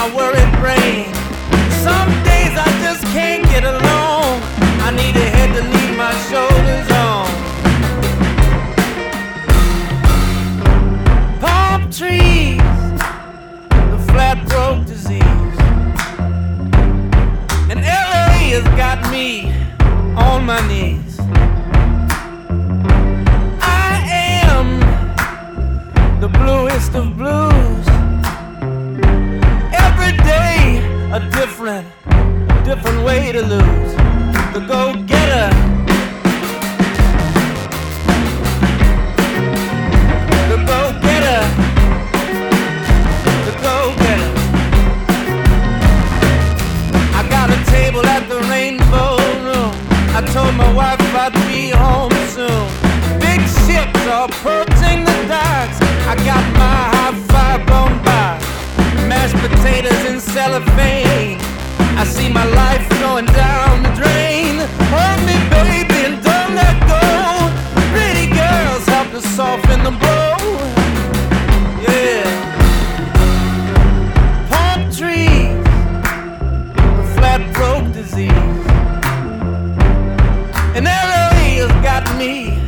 my worried brain. Some days I just can't get along. I need a head to lean my shoulders on. Palm trees, the flat broke disease, and LA has got me on my knees. I am the bluest of blues. Every day a different way to lose. The go-getter, the go-getter, the go-getter. I got a table at the Rainbow Room. I told my wife I'd be home soon. Big ships are approaching the docks. I got my high-five bone box, mashed potatoes in cellophane. I see my life going down the drain. Hold me, baby, and don't let go. Pretty girls help to soften the blow. Yeah. Palm trees, the flat broke disease, and LA has got me